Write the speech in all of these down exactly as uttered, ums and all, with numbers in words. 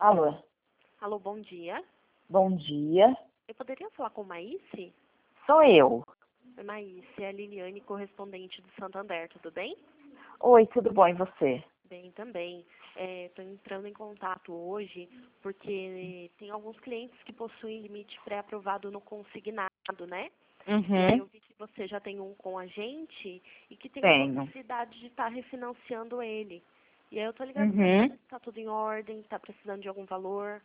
Alô, Alô, bom dia. bom dia. Eu poderia falar com Maíse? Sou eu. Oi, Maíse, é a Liliane, correspondente do Santander, tudo bem? Oi, tudo bom e você? Bem, também. Estou entrando em contato hoje porque tem alguns clientes que possuem limite pré-aprovado no consignado, né? E aí eu Uhum, vi que você já tem um com a gente e que tem a tenho. possibilidade de estar refinanciando ele. E aí eu tô ligando para Uhum. saber se está tudo em ordem, se está precisando de algum valor.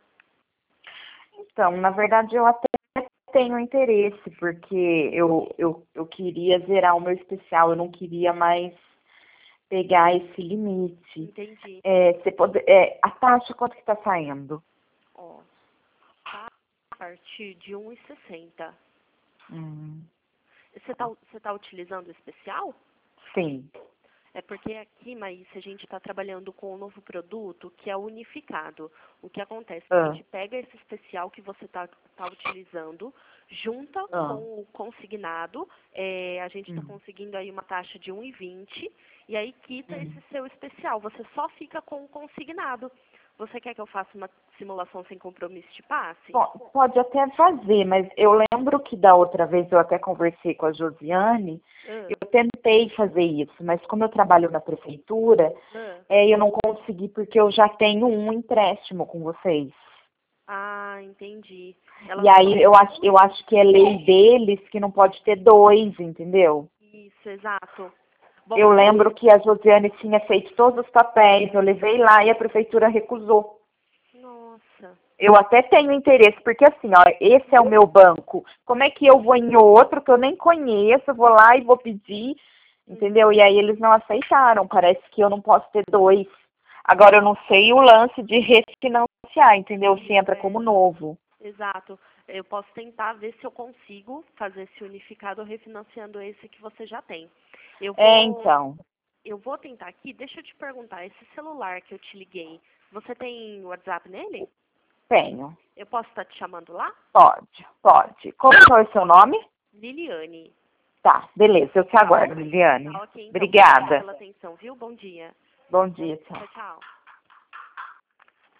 Então, na verdade, eu até tenho interesse, porque eu, eu, eu queria zerar o meu especial, eu não queria mais pegar esse limite. Entendi. É, você pode, é, a taxa, quanto que está saindo? Ó, tá a partir de um e sessenta. Hum, Você está você tá utilizando o especial? sim. É porque aqui, Maísa, a gente está trabalhando com um novo produto que é unificado. O que acontece? A Ah, gente pega esse especial que você está tá utilizando, junta com ah, o consignado, é, a gente está hum, conseguindo aí uma taxa de um e vinte, e aí quita hum. esse seu especial. Você só fica com o consignado. Você quer que eu faça uma simulação sem compromisso de passe? Po- Pode até fazer, mas eu lembro que da outra vez eu até conversei com a Josiane, Ah, eu tentei fazer isso, mas como eu trabalho na prefeitura, ah. é, eu não consegui porque eu já tenho um empréstimo com vocês. Ah, entendi. Ela E não aí eu acho, eu acho que é lei deles que não pode ter dois, entendeu? Isso, exato. Bom, Eu lembro que a Josiane tinha feito todos os papéis, eu levei lá e a prefeitura recusou. nossa, Eu até tenho interesse, porque assim, ó, esse é o meu banco. Como é que eu vou em outro que eu nem conheço, eu vou lá e vou pedir, entendeu? E aí eles não aceitaram, parece que eu não posso ter dois. Agora eu não sei o lance de refinanciar, entendeu? Se isso, entra é, como novo. exato. Eu posso tentar ver se eu consigo fazer esse unificado refinanciando esse que você já tem. Eu É, vou, então, eu vou tentar aqui, deixa eu te perguntar, esse celular que eu te liguei, você tem WhatsApp nele? tenho. Eu posso estar te chamando lá? Pode, pode. Como é o seu nome? Liliane. Tá, beleza, eu te aguardo, Liliane. Tá ok, então. Obrigada Obrigada. pela atenção, viu? Bom dia. Bom dia, tchau. Tchau, tchau.